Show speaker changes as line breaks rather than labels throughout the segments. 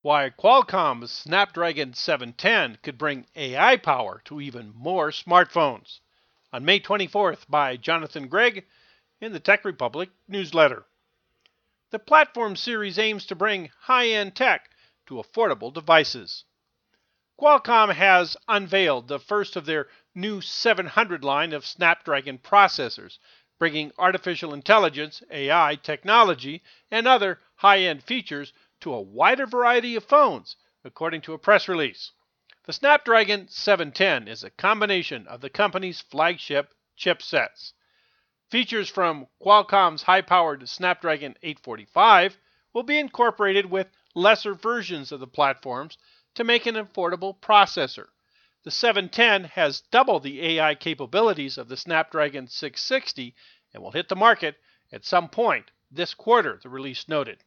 Why Qualcomm's Snapdragon 710 could bring AI power to even more smartphones. On May 24th by Jonathan Gregg in the Tech Republic newsletter. The Platform series aims to bring high-end tech to affordable devices. Qualcomm has unveiled the first of their new 700 line of Snapdragon processors, bringing artificial intelligence, AI technology, and other high-end features to a wider variety of phones, according to a press release. The Snapdragon 710 is a combination of the company's flagship chipsets. Features from Qualcomm's high-powered Snapdragon 845 will be incorporated with lesser versions of the platforms to make an affordable processor. The 710 has double the AI capabilities of the Snapdragon 660 and will hit the market at some point this quarter, the release noted.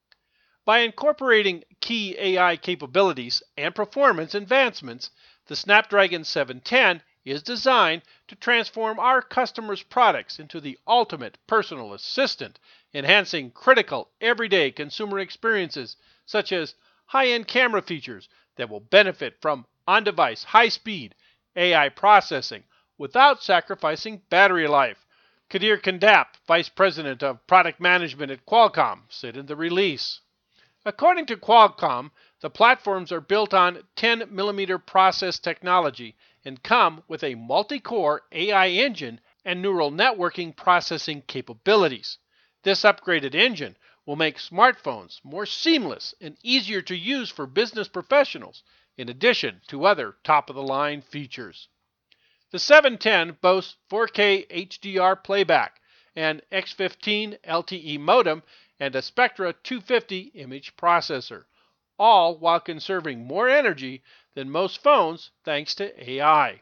By incorporating key AI capabilities and performance advancements, the Snapdragon 710 is designed to transform our customers' products into the ultimate personal assistant, enhancing critical everyday consumer experiences such as high-end camera features that will benefit from on-device high-speed AI processing without sacrificing battery life. Kadir Kandap, Vice President of Product Management at Qualcomm, said in the release. According to Qualcomm, the platforms are built on 10mm process technology and come with a multi-core AI engine and neural networking processing capabilities. This upgraded engine will make smartphones more seamless and easier to use for business professionals, in addition to other top-of-the-line features. The 710 boasts 4K HDR playback, an X15 LTE modem, and a Spectra 250 image processor, all while conserving more energy than most phones thanks to AI.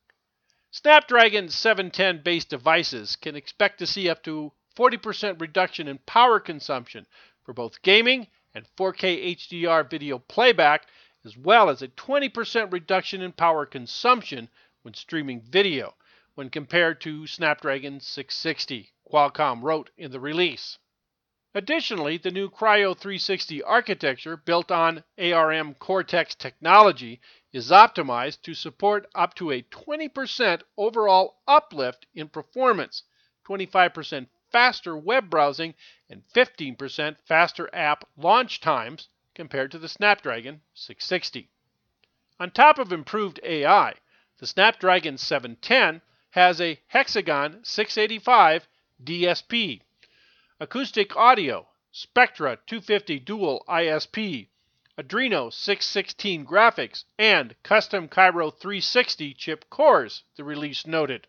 Snapdragon 710 based devices can expect to see up to 40% reduction in power consumption for both gaming and 4K HDR video playback, as well as a 20% reduction in power consumption when streaming video, when compared to Snapdragon 660, Qualcomm wrote in the release. Additionally, the new Kryo 360 architecture built on ARM Cortex technology is optimized to support up to a 20% overall uplift in performance, 25% faster web browsing, and 15% faster app launch times compared to the Snapdragon 660. On top of improved AI, the Snapdragon 710 has a Hexagon 685 DSP, acoustic audio, Spectra 250 dual ISP, Adreno 616 graphics, and custom Kryo 360 chip cores, the release noted.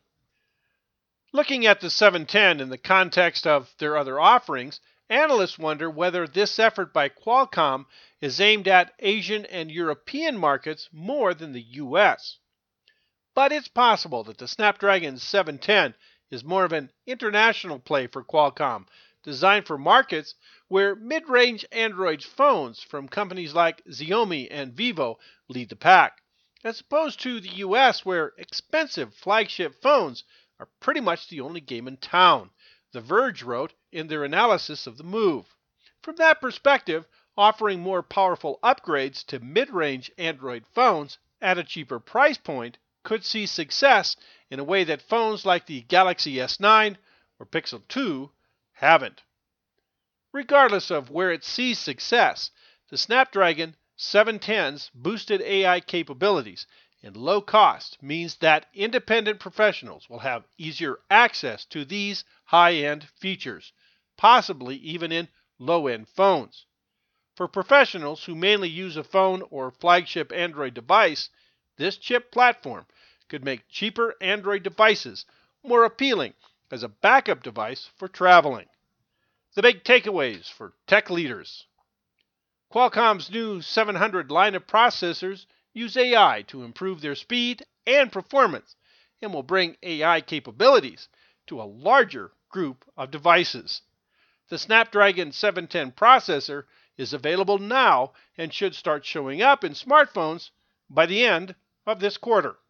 Looking at the 710 in the context of their other offerings, analysts wonder whether this effort by Qualcomm is aimed at Asian and European markets more than the US. But it's possible that the Snapdragon 710 is more of an international play for Qualcomm, designed for markets where mid-range Android phones from companies like Xiaomi and Vivo lead the pack, as opposed to the US where expensive flagship phones are pretty much the only game in town, The Verge wrote in their analysis of the move. From that perspective, offering more powerful upgrades to mid-range Android phones at a cheaper price point could see success in a way that phones like the Galaxy S9 or Pixel 2 haven't. Regardless of where it sees success, the Snapdragon 710's boosted AI capabilities and low cost means that independent professionals will have easier access to these high-end features, possibly even in low-end phones. For professionals who mainly use a phone or flagship Android device, this chip platform could make cheaper Android devices more appealing as a backup device for traveling. The big takeaways for tech leaders. Qualcomm's new 700 line of processors use AI to improve their speed and performance and will bring AI capabilities to a larger group of devices. The Snapdragon 710 processor is available now and should start showing up in smartphones by the end of this quarter.